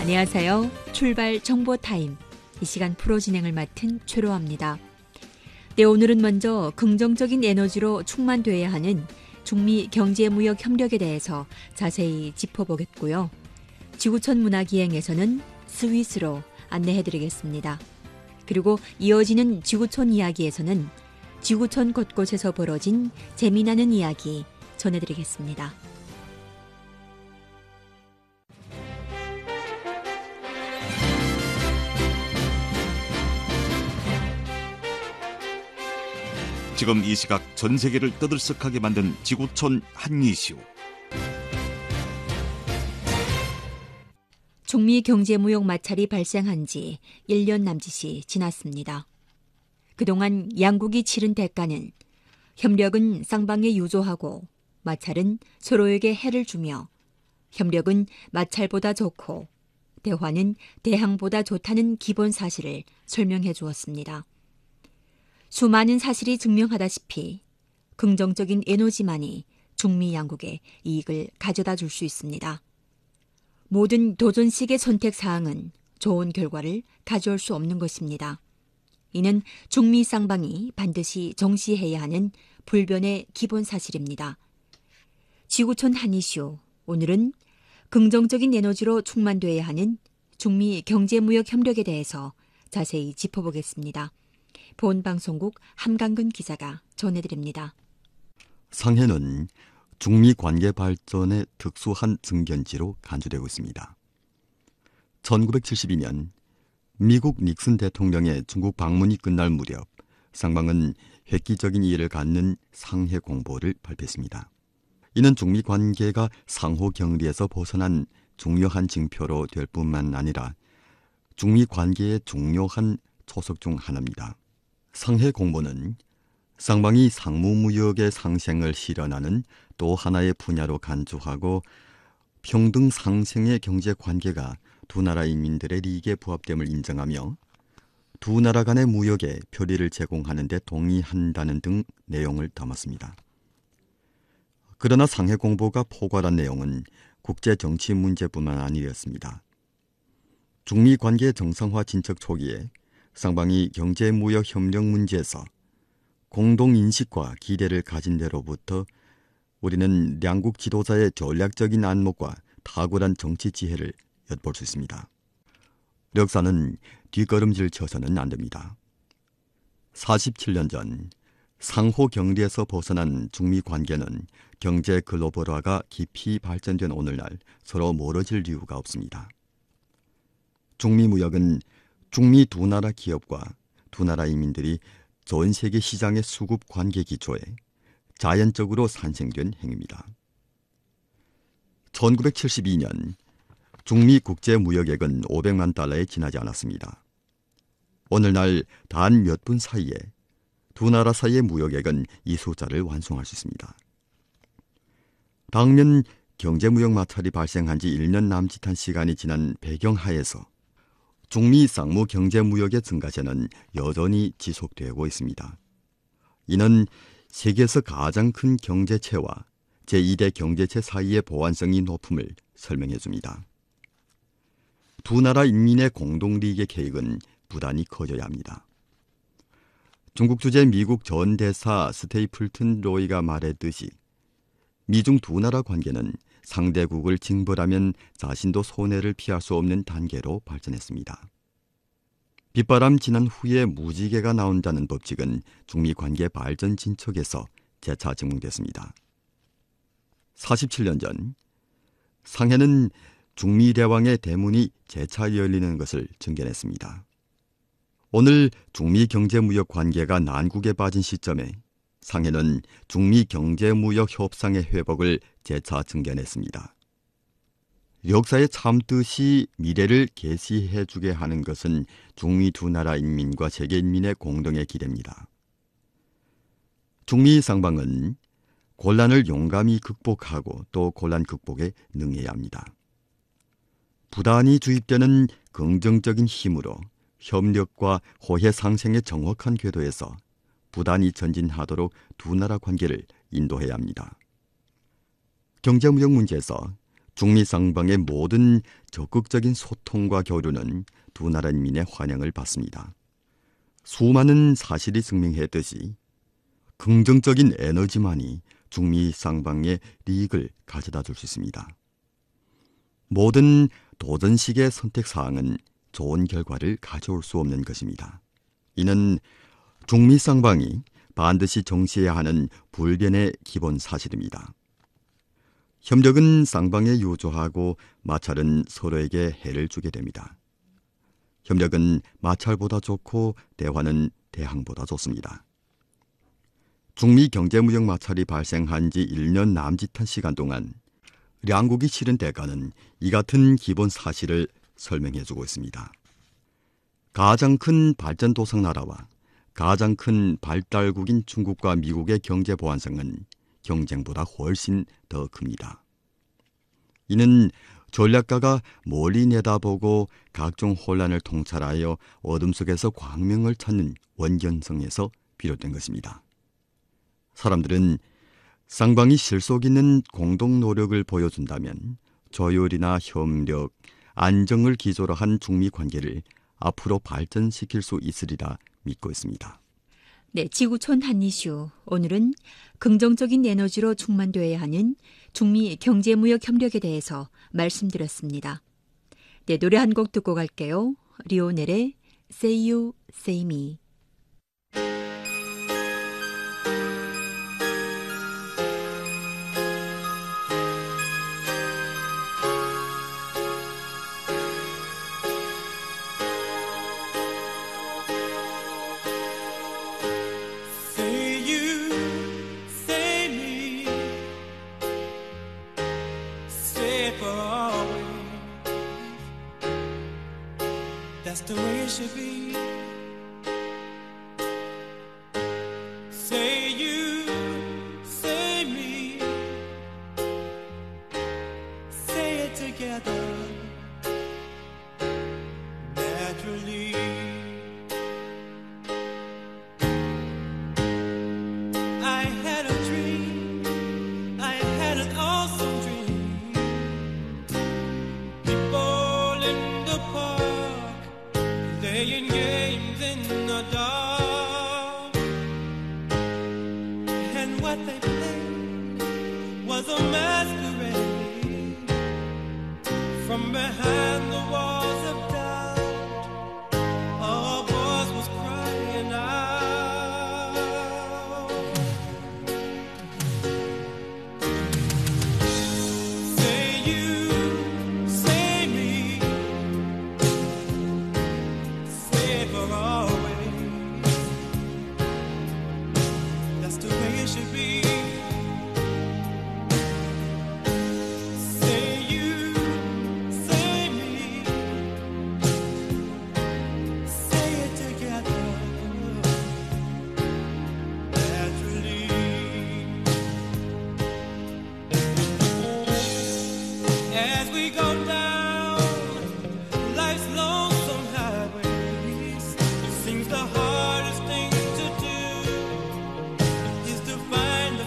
안녕하세요. 출발 정보타임. 이 시간 프로 진행을 맡은 최로아입니다. 네, 오늘은 먼저 긍정적인 에너지로 충만돼야 하는 중미 경제무역 협력에 대해서 자세히 짚어보겠고요. 지구촌 문화기행에서는 스위스로 안내해드리겠습니다. 그리고 이어지는 지구촌 이야기에서는 지구촌 곳곳에서 벌어진 재미나는 이야기 전해드리겠습니다. 지금 이 시각 전 세계를 떠들썩하게 만든 지구촌 한 이슈. 중미 경제무역 마찰이 발생한 지 1년 남짓이 지났습니다. 그동안 양국이 치른 대가는 협력은 쌍방에 유조하고 마찰은 서로에게 해를 주며 협력은 마찰보다 좋고 대화는 대항보다 좋다는 기본 사실을 설명해 주었습니다. 수많은 사실이 증명하다시피 긍정적인 에너지만이 중미 양국에 이익을 가져다 줄 수 있습니다. 모든 도전식의 선택사항은 좋은 결과를 가져올 수 없는 것입니다. 이는 중미 쌍방이 반드시 정시해야 하는 불변의 기본 사실입니다. 지구촌 한 이슈, 오늘은 긍정적인 에너지로 충만돼야 하는 중미 경제무역 협력에 대해서 자세히 짚어보겠습니다. 본 방송국 함강근 기자가 전해드립니다. 상해는 중미 관계 발전의 특수한 증견지로 간주되고 있습니다. 1972년 미국 닉슨 대통령의 중국 방문이 끝날 무렵 쌍방은 획기적인 이해를 갖는 상해 공보를 발표했습니다. 이는 중미 관계가 상호 격리에서 벗어난 중요한 징표로 될 뿐만 아니라 중미 관계의 중요한 초석 중 하나입니다. 상해 공보는 쌍방이 상무무역의 상생을 실현하는 또 하나의 분야로 간주하고 평등 상생의 경제 관계가 두 나라 인민들의利益에 부합됨을 인정하며 두 나라 간의 무역에 표리를 제공하는 데 동의한다는 등 내용을 담았습니다. 그러나 상해 공보가 포괄한 내용은 국제 정치 문제뿐만 아니었습니다. 중미 관계 정상화 진척 초기에 쌍방이 경제무역 협력 문제에서 공동인식과 기대를 가진 데로부터 우리는 양국 지도자의 전략적인 안목과 탁월한 정치 지혜를 엿볼 수 있습니다. 역사는 뒷걸음질 쳐서는 안 됩니다. 47년 전 상호 격리에서 벗어난 중미 관계는 경제 글로벌화가 깊이 발전된 오늘날 서로 멀어질 이유가 없습니다. 중미 무역은 중미 두 나라 기업과 두 나라 인민들이 전 세계 시장의 수급 관계 기초에 자연적으로 산생된 행위입니다. 1972년 중미 국제 무역액은 500만 달러에 지나지 않았습니다. 오늘날 단 몇 분 사이에 두 나라 사이의 무역액은 이 숫자를 완성할 수 있습니다. 당면 경제무역 마찰이 발생한 지 1년 남짓한 시간이 지난 배경하에서 중미 쌍무 경제무역의 증가세는 여전히 지속되고 있습니다. 이는 세계에서 가장 큰 경제체와 제2대 경제체 사이의 보완성이 높음을 설명해 줍니다. 두 나라 인민의 공동리익의 계획은 부단히 커져야 합니다. 중국 주재 미국 전 대사 스테이플튼 로이가 말했듯이 미중 두 나라 관계는 상대국을 징벌하면 자신도 손해를 피할 수 없는 단계로 발전했습니다. 빗바람 지난 후에 무지개가 나온다는 법칙은 중미 관계 발전 진척에서 재차 증명됐습니다. 47년 전 상해는 중미 대왕의 대문이 재차 열리는 것을 증견했습니다. 오늘 중미 경제무역 관계가 난국에 빠진 시점에 상해는 중미 경제무역 협상의 회복을 재차 증견했습니다. 역사에 참듯이 미래를 계시해주게 하는 것은 중미 두 나라 인민과 세계 인민의 공동의 기대입니다. 중미 쌍방은 곤란을 용감히 극복하고 또 곤란 극복에 능해야 합니다. 부단히 주입되는 긍정적인 힘으로 협력과 호혜 상생의 정확한 궤도에서 부단히 전진하도록 두 나라 관계를 인도해야 합니다. 경제무역 문제에서 중미 쌍방의 모든 적극적인 소통과 교류는 두 나라 인민의 환영을 받습니다. 수많은 사실이 증명했듯이 긍정적인 에너지만이 중미 쌍방의利益을 가져다 줄 수 있습니다. 모든 도전식의 선택사항은 좋은 결과를 가져올 수 없는 것입니다. 이는 중미 쌍방이 반드시 정시해야 하는 불변의 기본 사실입니다. 협력은 쌍방에 유조하고 마찰은 서로에게 해를 주게 됩니다. 협력은 마찰보다 좋고 대화는 대항보다 좋습니다. 중미 경제무역 마찰이 발생한 지 1년 남짓한 시간 동안 양국이 치른 대가는 이 같은 기본 사실을 설명해주고 있습니다. 가장 큰 발전도상 나라와 가장 큰 발달국인 중국과 미국의 경제 보완성은 경쟁보다 훨씬 더 큽니다. 이는 전략가가 멀리 내다보고 각종 혼란을 통찰하여 어둠 속에서 광명을 찾는 원견성에서 비롯된 것입니다. 사람들은 쌍방이 실속 있는 공동 노력을 보여준다면 조율이나 협력, 안정을 기조로 한 중미 관계를 앞으로 발전시킬 수 있으리라 믿고 있습니다. 네, 지구촌 한 이슈. 오늘은 긍정적인 에너지로 충만되어야 하는 중미 경제무역 협력에 대해서 말씀드렸습니다. 네, 노래 한 곡 듣고 갈게요. 리오넬의 Say You, Say Me. That's the way it should be. Say you, say me, say it together naturally. I had a dream, I had an awesome dream. People in the park playing games in the dark, and what they played was a masquerade from behind the walls of doubt. A voice was crying out. Say you, say me, for always. That's the way it should be. Say you, say me, say it together naturally. As we go down life's lonesome highway, seems the hardest thing to do is to find the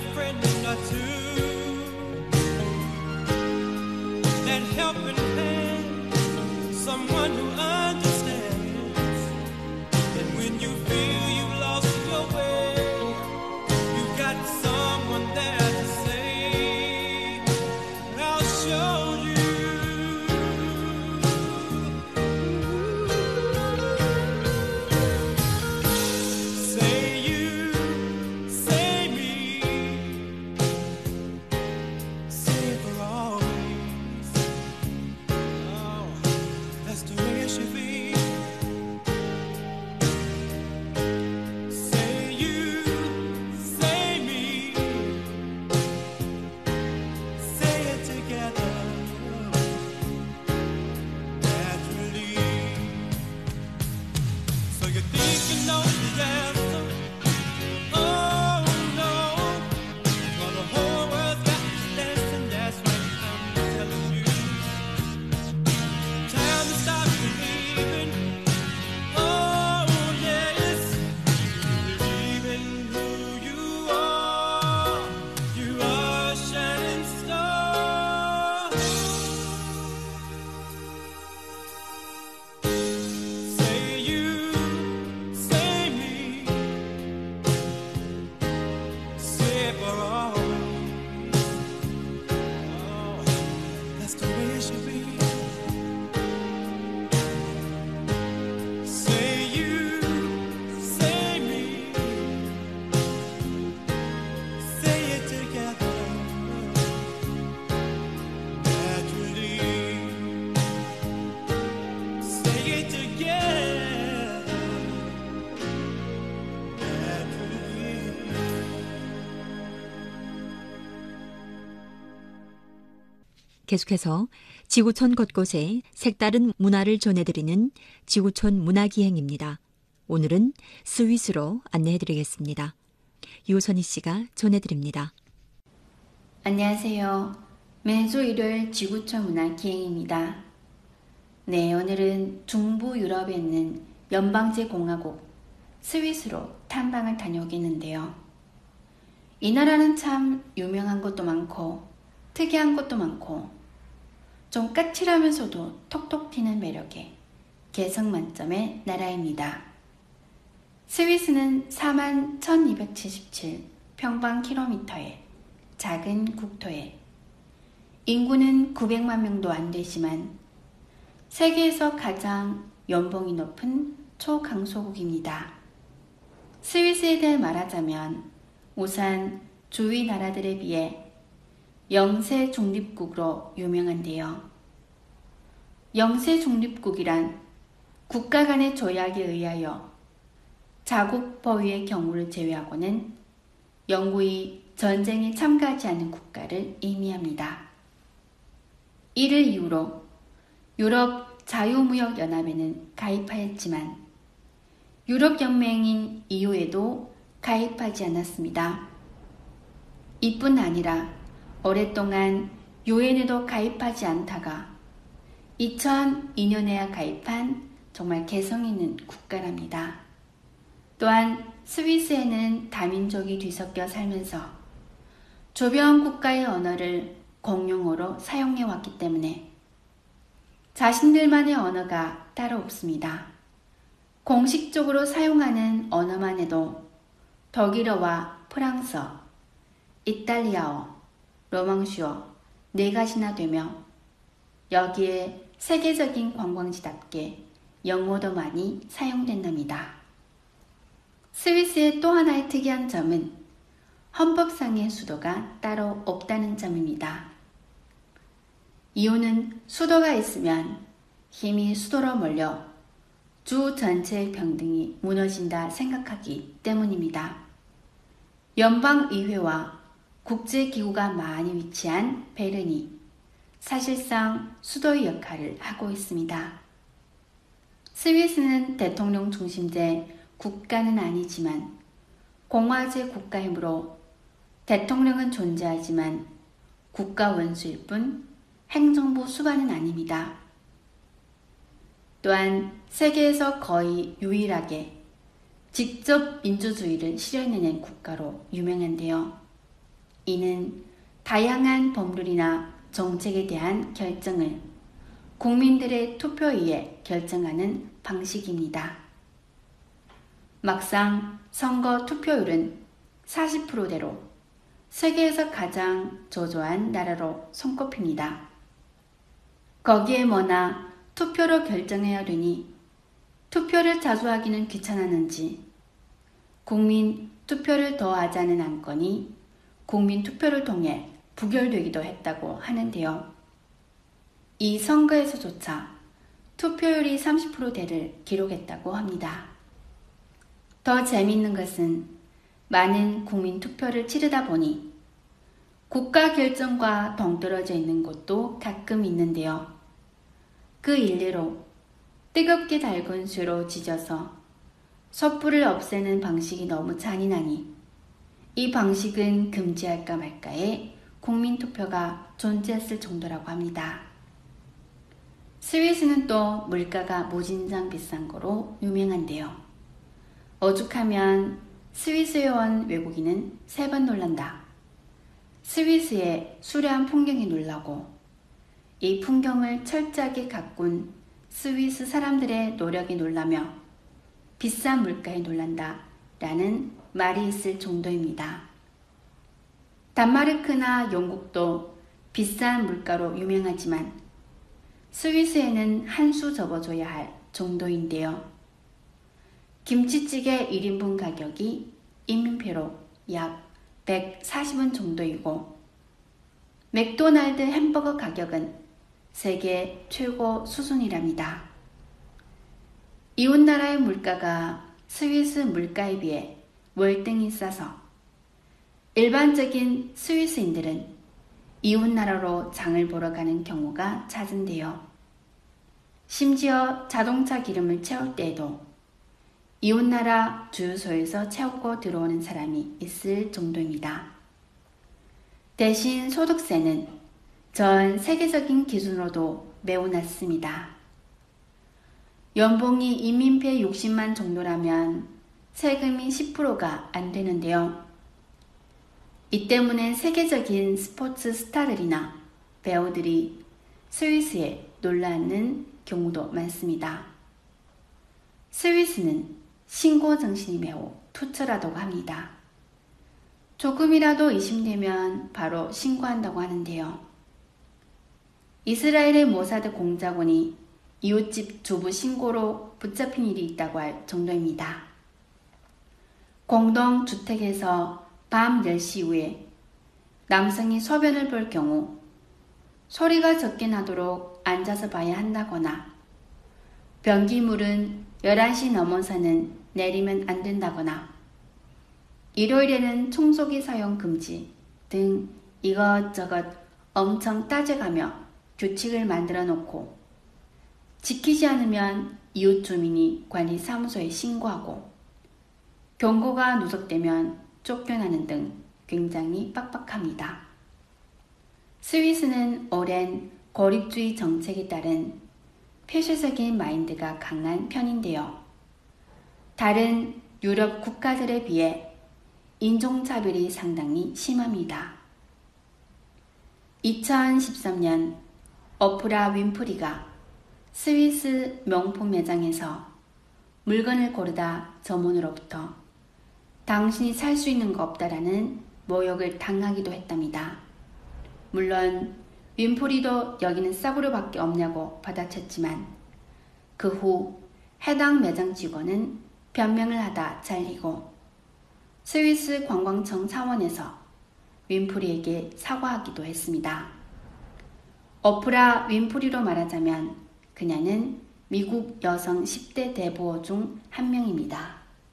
계속해서 지구촌 곳곳에 색다른 문화를 전해드리는 지구촌 문화기행입니다. 오늘은 스위스로 안내해드리겠습니다. 유선희 씨가 전해드립니다. 안녕하세요. 매주 일요일 지구촌 문화기행입니다. 네, 오늘은 중부 유럽에 있는 연방제 공화국 스위스로 탐방을 다녀오겠는데요. 이 나라는 참 유명한 것도 많고 특이한 것도 많고 좀 까칠하면서도 톡톡 튀는 매력의 개성 만점의 나라입니다. 스위스는 41,277 평방킬로미터의 작은 국토에 인구는 900만 명도 안 되지만 세계에서 가장 연봉이 높은 초강소국입니다. 스위스에 대해 말하자면 우선 주위 나라들에 비해 영세 중립국으로 유명한데요. 영세 중립국이란 국가 간의 조약에 의하여 자국 보유의 경우를 제외하고는 영구히 전쟁에 참가하지 않는 국가를 의미합니다. 이를 이유로 유럽 자유무역연합에는 가입하였지만 유럽연맹인 EU에도 가입하지 않았습니다. 이뿐 아니라 오랫동안 유엔에도 가입하지 않다가 2002년에야 가입한 정말 개성 있는 국가랍니다. 또한 스위스에는 다민족이 뒤섞여 살면서 주변 국가의 언어를 공용어로 사용해왔기 때문에 자신들만의 언어가 따로 없습니다. 공식적으로 사용하는 언어만 해도 독일어와 프랑스어, 이탈리아어, 로망시어 4가지나 되며 여기에 세계적인 관광지답게 영어도 많이 사용된답니다. 스위스의 또 하나의 특이한 점은 헌법상의 수도가 따로 없다는 점입니다. 이유는 수도가 있으면 힘이 수도로 몰려 주 전체의 평등이 무너진다 생각하기 때문입니다. 연방의회와 국제기구가 많이 위치한 베른이 사실상 수도의 역할을 하고 있습니다. 스위스는 대통령 중심제 국가는 아니지만 공화제 국가이므로 대통령은 존재하지만 국가 원수일 뿐 행정부 수반은 아닙니다. 또한 세계에서 거의 유일하게 직접 민주주의를 실현해낸 국가로 유명한데요. 이는 다양한 법률이나 정책에 대한 결정을 국민들의 투표에 의해 결정하는 방식입니다. 막상 선거 투표율은 40%대로 세계에서 가장 저조한 나라로 손꼽힙니다. 거기에 뭐나 투표로 결정해야 되니 투표를 자주 하기는 귀찮았는지 국민 투표를 더 하자는 안건이 국민 투표를 통해 부결되기도 했다고 하는데요. 이 선거에서조차 투표율이 30%대를 기록했다고 합니다. 더 재미있는 것은 많은 국민 투표를 치르다 보니 국가 결정과 동떨어져 있는 곳도 가끔 있는데요. 그 일례로 뜨겁게 달군 쇠로 지져서 촛불을 없애는 방식이 너무 잔인하니 이 방식은 금지할까 말까의 국민투표가 존재했을 정도라고 합니다. 스위스는 또 물가가 무진장 비싼 거로 유명한데요. 오죽하면 스위스에 온 외국인은 3번 놀란다. 스위스의 수려한 풍경이 놀라고 이 풍경을 철저하게 가꾼 스위스 사람들의 노력에 놀라며 비싼 물가에 놀란다 라는 말이 있을 정도입니다. 단마르크나 영국도 비싼 물가로 유명하지만 스위스에는 한 수 접어줘야 할 정도인데요. 김치찌개 1인분 가격이 인민폐로 약 140원 정도이고 맥도날드 햄버거 가격은 세계 최고 수준이랍니다. 이웃나라의 물가가 스위스 물가에 비해 월등히 싸서 일반적인 스위스인들은 이웃나라로 장을 보러 가는 경우가 잦은데요. 심지어 자동차 기름을 채울 때에도 이웃나라 주유소에서 채우고 들어오는 사람이 있을 정도입니다. 대신 소득세는 전 세계적인 기준으로도 매우 낮습니다. 연봉이 인민폐 60만 정도라면 세금이 10%가 안 되는데요. 이 때문에 세계적인 스포츠 스타들이나 배우들이 스위스에 놀러 앉는 경우도 많습니다. 스위스는 신고 정신이 매우 투철하다고 합니다. 조금이라도 의심되면 바로 신고한다고 하는데요. 이스라엘의 모사드 공작원이 이웃집 주부 신고로 붙잡힌 일이 있다고 할 정도입니다. 공동주택에서 밤 10시 이후에 남성이 소변을 볼 경우 소리가 적게 나도록 앉아서 봐야 한다거나 변기물은 11시 넘어서는 내리면 안 된다거나 일요일에는 청소기 사용 금지 등 이것저것 엄청 따져가며 규칙을 만들어 놓고 지키지 않으면 이웃 주민이 관리사무소에 신고하고 경고가 누적되면 쫓겨나는 등 굉장히 빡빡합니다. 스위스는 오랜 고립주의 정책에 따른 폐쇄적인 마인드가 강한 편인데요. 다른 유럽 국가들에 비해 인종차별이 상당히 심합니다. 2013년 오프라 윈프리가 스위스 명품 매장에서 물건을 고르다 점원으로부터 당신이 살 수 있는 거 없다라는 모욕을 당하기도 했답니다. 물론 윈프리도 여기는 싸구려밖에 없냐고 받아쳤지만 그 후 해당 매장 직원은 변명을 하다 잘리고 스위스 관광청 차원에서 윈프리에게 사과하기도 했습니다. 오프라 윈프리로 말하자면 그녀는 미국 여성 10대 대부호 중 한 명입니다.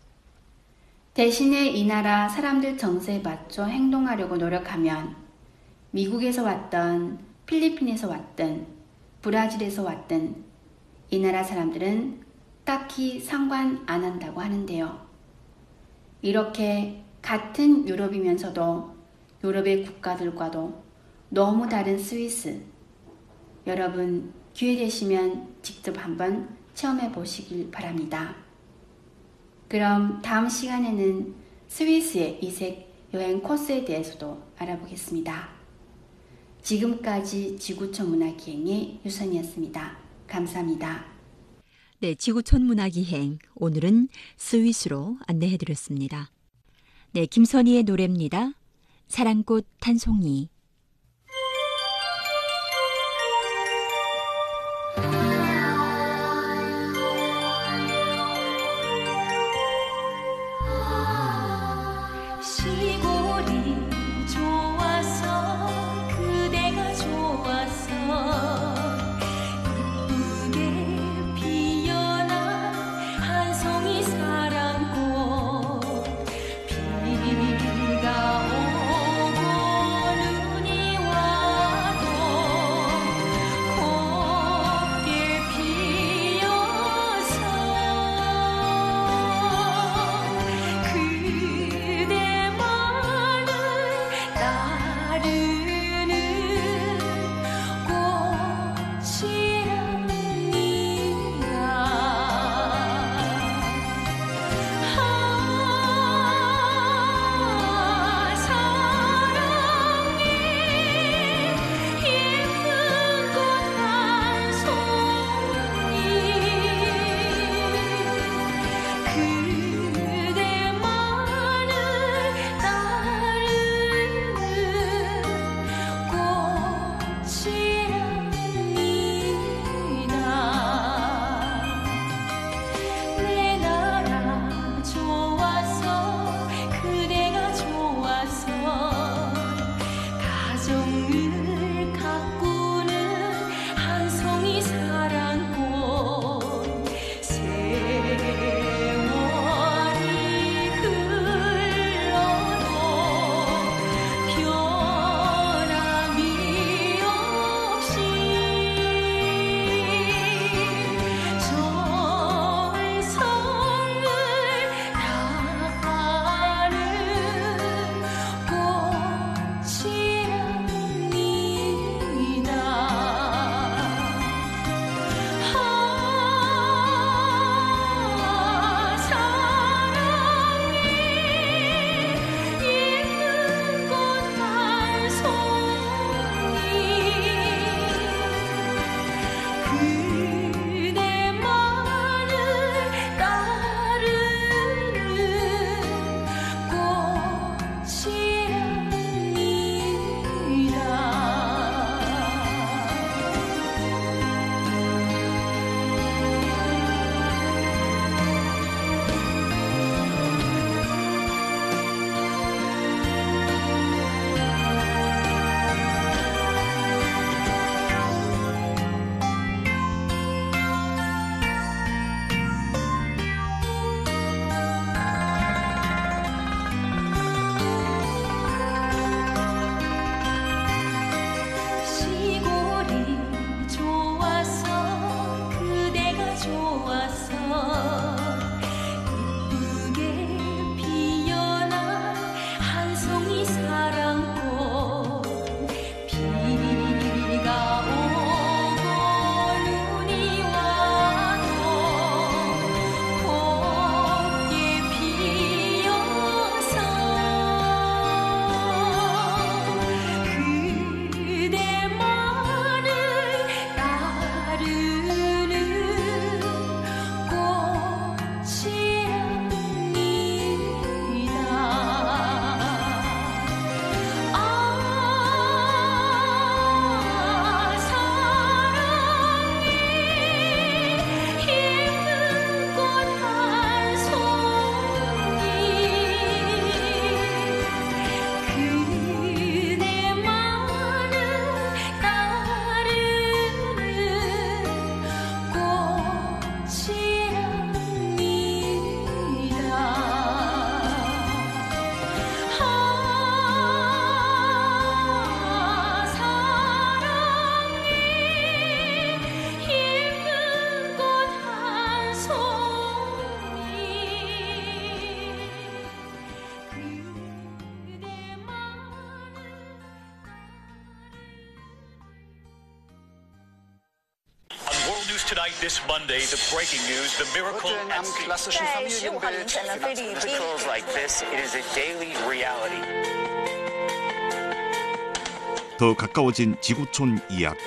대신에 이 나라 사람들 정서에 맞춰 행동하려고 노력하면 미국에서 왔던 필리핀에서 왔든 브라질에서 왔든 이 나라 사람들은 딱히 상관 안 한다고 하는데요. 이렇게 같은 유럽이면서도 유럽의 국가들과도 너무 다른 스위스. 여러분 기회 되시면 직접 한번 체험해 보시길 바랍니다. 그럼 다음 시간에는 스위스의 이색 여행 코스에 대해서도 알아보겠습니다. 지금까지 지구촌 문화기행의 유선이었습니다. 감사합니다. 네, 지구촌 문화기행 오늘은 스위스로 안내해드렸습니다. 네, 김선희의 노래입니다. 사랑꽃 한 송이. 시골이 좋아서 그대가 좋아서 이쁘게 피어난 한 송이 사랑꽃 비가 오고 눈이 와도 곱게 피어서 그대만을 따르는 꽃이랍니다. 사랑해 예쁜 꽃 한 송이 그대만을 따르는 World News Tonight this Monday, the breaking news, the miracle at sea. 在15号凌晨的菲律宾 Miracles like this, it is a daily reality. 더 가까워진 지구촌 이야기.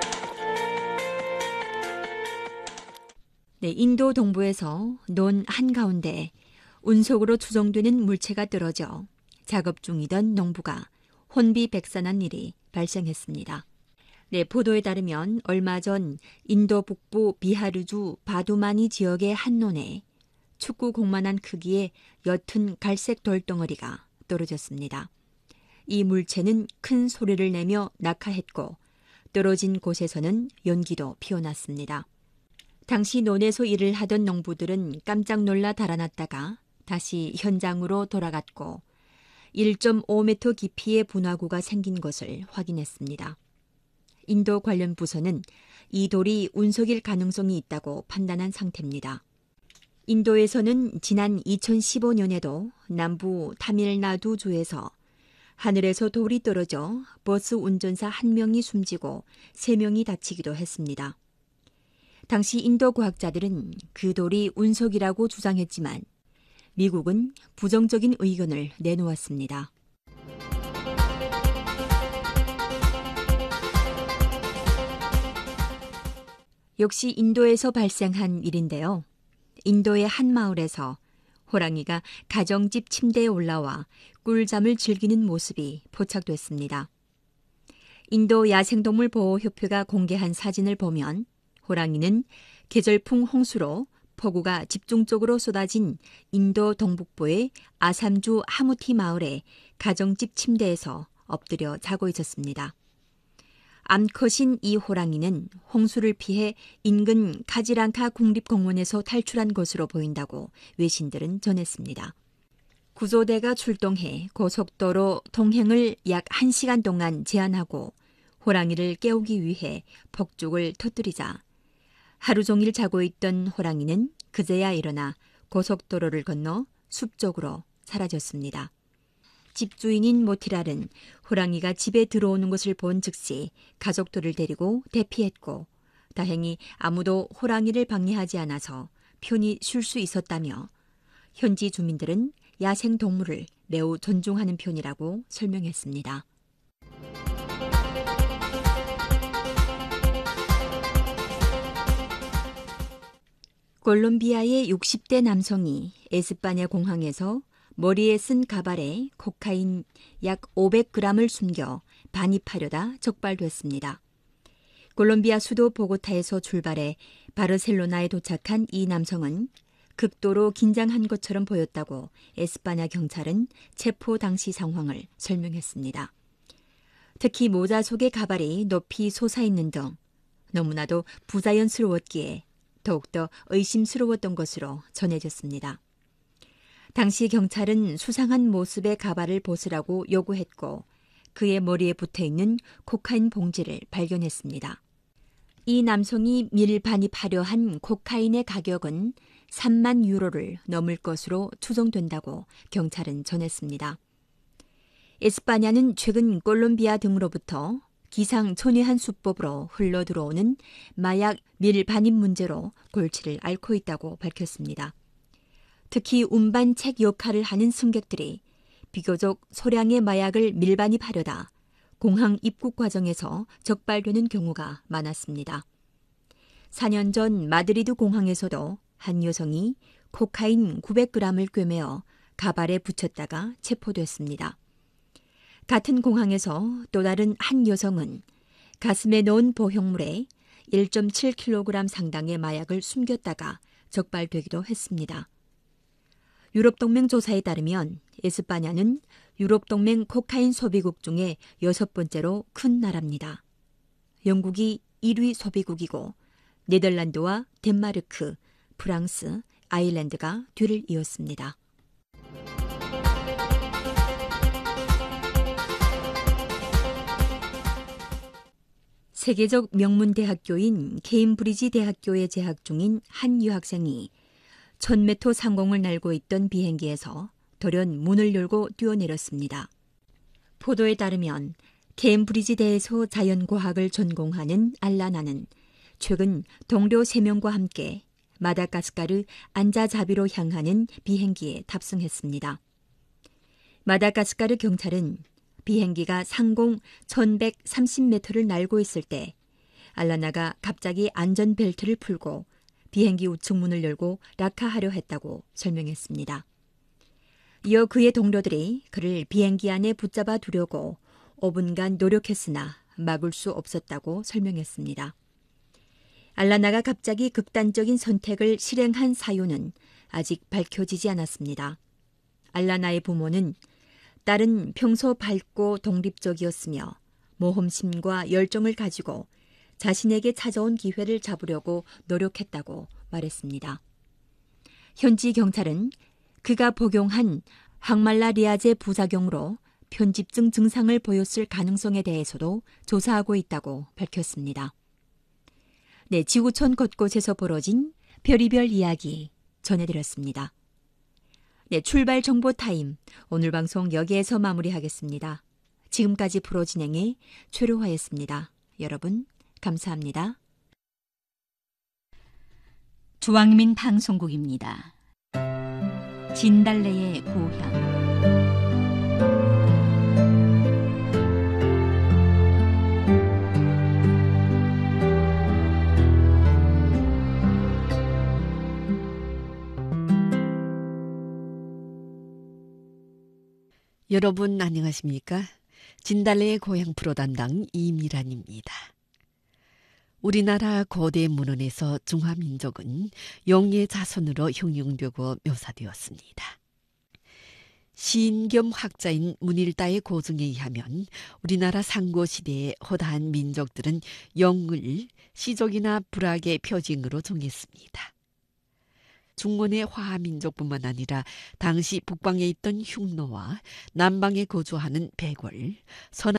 네, 인도 동부에서 논 한가운데 운석으로 추정되는 물체가 떨어져 작업 중이던 농부가 혼비백산한 일이 발생했습니다. 네, 보도에 따르면 얼마 전 인도 북부 비하르주 바두마니 지역의 한 논에 축구공만한 크기의 옅은 갈색 돌덩어리가 떨어졌습니다. 이 물체는 큰 소리를 내며 낙하했고 떨어진 곳에서는 연기도 피어났습니다. 당시 논에서 일을 하던 농부들은 깜짝 놀라 달아났다가 다시 현장으로 돌아갔고 1.5m 깊이의 분화구가 생긴 것을 확인했습니다. 인도 관련 부서는 이 돌이 운석일 가능성이 있다고 판단한 상태입니다. 인도에서는 지난 2015년에도 남부 타밀나두주에서 하늘에서 돌이 떨어져 버스 운전사 1명이 숨지고 3명이 다치기도 했습니다. 당시 인도 과학자들은 그 돌이 운석이라고 주장했지만 미국은 부정적인 의견을 내놓았습니다. 역시 인도에서 발생한 일인데요. 인도의 한 마을에서 호랑이가 가정집 침대에 올라와 꿀잠을 즐기는 모습이 포착됐습니다. 인도 야생동물보호협회가 공개한 사진을 보면 호랑이는 계절풍 홍수로 폭우가 집중적으로 쏟아진 인도 동북부의 아삼주 하무티 마을의 가정집 침대에서 엎드려 자고 있었습니다. 암컷인 이 호랑이는 홍수를 피해 인근 카지랑카 국립공원에서 탈출한 것으로 보인다고 외신들은 전했습니다. 구조대가 출동해 고속도로 통행을 약 1시간 동안 제한하고 호랑이를 깨우기 위해 폭죽을 터뜨리자 하루 종일 자고 있던 호랑이는 그제야 일어나 고속도로를 건너 숲 쪽으로 사라졌습니다. 집주인인 모티랄은 호랑이가 집에 들어오는 것을 본 즉시 가족들을 데리고 대피했고 다행히 아무도 호랑이를 방해하지 않아서 편히 쉴 수 있었다며 현지 주민들은 야생동물을 매우 존중하는 편이라고 설명했습니다. 콜롬비아의 60대 남성이 에스파냐 공항에서 머리에 쓴 가발에 코카인 약 500g을 숨겨 반입하려다 적발됐습니다. 콜롬비아 수도 보고타에서 출발해 바르셀로나에 도착한 이 남성은 극도로 긴장한 것처럼 보였다고 에스파냐 경찰은 체포 당시 상황을 설명했습니다. 특히 모자 속의 가발이 높이 솟아있는 등 너무나도 부자연스러웠기에 더욱더 의심스러웠던 것으로 전해졌습니다. 당시 경찰은 수상한 모습의 가발을 벗으라고 요구했고 그의 머리에 붙어있는 코카인 봉지를 발견했습니다. 이 남성이 밀반입하려 한 코카인의 가격은 3만 유로를 넘을 것으로 추정된다고 경찰은 전했습니다. 에스파냐는 최근 콜롬비아 등으로부터 기상천외한 수법으로 흘러들어오는 마약 밀반입 문제로 골치를 앓고 있다고 밝혔습니다. 특히 운반책 역할을 하는 승객들이 비교적 소량의 마약을 밀반입하려다 공항 입국 과정에서 적발되는 경우가 많았습니다. 4년 전 마드리드 공항에서도 한 여성이 코카인 900g을 꿰매어 가발에 붙였다가 체포됐습니다. 같은 공항에서 또 다른 한 여성은 가슴에 넣은 보형물에 1.7kg 상당의 마약을 숨겼다가 적발되기도 했습니다. 유럽동맹 조사에 따르면 에스파냐는 유럽동맹 코카인 소비국 중에 6번째로 큰 나라입니다. 영국이 1위 소비국이고 네덜란드와 덴마르크, 프랑스, 아일랜드가 뒤를 이었습니다. 세계적 명문 대학교인 케임브리지 대학교에 재학 중인 한 유학생이 1000m 상공을 날고 있던 비행기에서 돌연 문을 열고 뛰어내렸습니다. 보도에 따르면 케임브리지대에서 자연과학을 전공하는 알라나는 최근 동료 3명과 함께 마다가스카르 안자자비로 향하는 비행기에 탑승했습니다. 마다가스카르 경찰은 비행기가 상공 1130m를 날고 있을 때 알라나가 갑자기 안전벨트를 풀고 비행기 우측 문을 열고 낙하하려 했다고 설명했습니다. 이어 그의 동료들이 그를 비행기 안에 붙잡아 두려고 5분간 노력했으나 막을 수 없었다고 설명했습니다. 알라나가 갑자기 극단적인 선택을 실행한 사유는 아직 밝혀지지 않았습니다. 알라나의 부모는 딸은 평소 밝고 독립적이었으며 모험심과 열정을 가지고 자신에게 찾아온 기회를 잡으려고 노력했다고 말했습니다. 현지 경찰은 그가 복용한 항말라리아제 부작용으로 편집증 증상을 보였을 가능성에 대해서도 조사하고 있다고 밝혔습니다. 네, 지구촌 곳곳에서 벌어진 별의별 이야기 전해드렸습니다. 네, 출발 정보 타임. 오늘 방송 여기에서 마무리하겠습니다. 지금까지 프로 진행의 최료화였습니다. 여러분, 감사합니다. 주왕민 방송국입니다. 진달래의 고향. 여러분 안녕하십니까? 진달래의 고향 프로 담당 이미란입니다. 우리나라 고대 문헌에서 중화민족은 용의 자손으로 형용되고 묘사되었습니다. 시인 겸 학자인 문일다의 고증에 의하면 우리나라 상고시대의 허다한 민족들은 용을 시족이나 불악의 표징으로 정했습니다. 중원의 화하민족뿐만 아니라 당시 북방에 있던 흉노와 남방에 거주하는 백월,